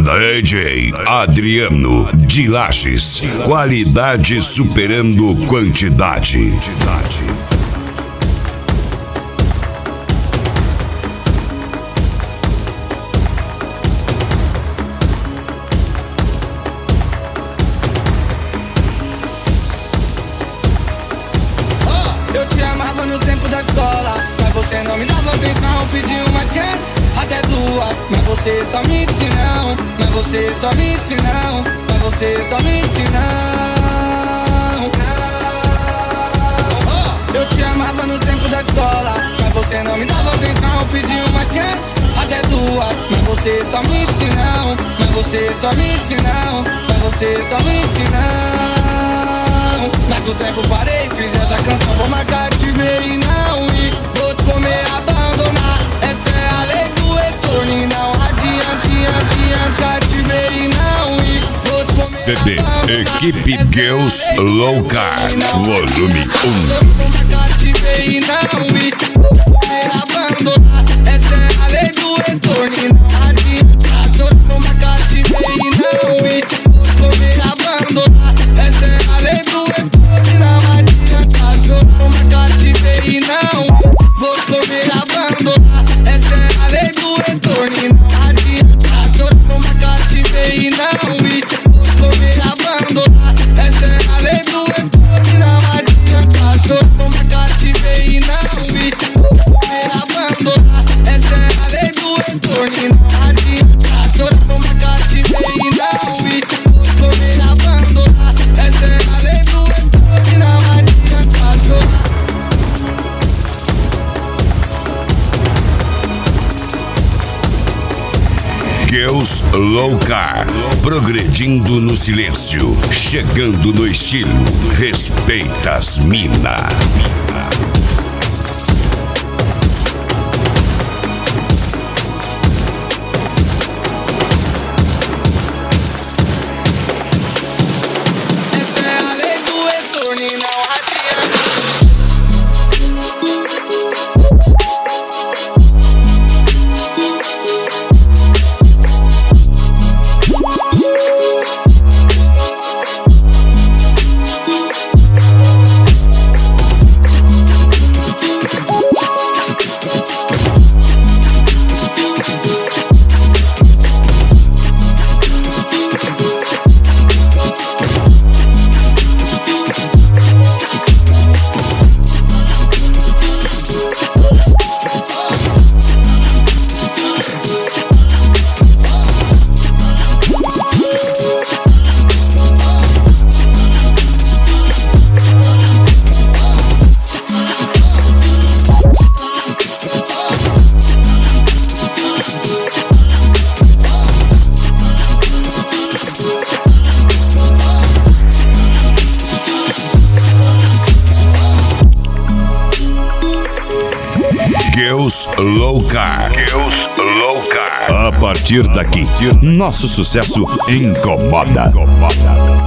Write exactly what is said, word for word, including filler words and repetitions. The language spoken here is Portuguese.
D J Adriano de Lages. Qualidade superando quantidade. Eu te amava no tempo da escola, mas você não me dava atenção. Pedi uma chance, até duas, mas você só me disse não. Mas você só me disse não. Mas você só me disse não. Não. Eu te amava no tempo da escola, mas você não me dava atenção. Pedi uma chance, até duas, mas você só me disse não. Mas você só me disse não. Mas você só me disse não. Mas do tempo parei, fiz essa canção. Vou marcar, te ver e não ir. Vou te comer, abandonar. Essa é a lei do retorno e não adianta, adianta te ver e não ir. Vou te comer, C D Equipe Girls Low Car Volume um. Vou marcar, te ver e não ir. Vou te comer, abandonar. Essa é a lei do retorno e não adianta. Vou marcar, te ver e não ir. Vou te comer, abandonar. Essa é a lei do retorno. Vou marcar, te ver e não vou comer, abandonar. Essa é a lei do retorno e não adianta. Vou marcar, te ver e não vou comer, abandonar. Essa é a lei do retorno e não adianta. Vou marcar, te ver e não vou comer, abandonar. Essa é a lei do retorno e não adianta. Vou marcar, te ver e não vou comer, abandonar. Essa é a lei do retorno e não adianta. Girls Low Car, progredindo no silêncio, chegando no estilo, respeita as mina. Essa é a lei do retorno e não Girls Low Car. Girls Low Car. A partir daqui, nosso sucesso incomoda.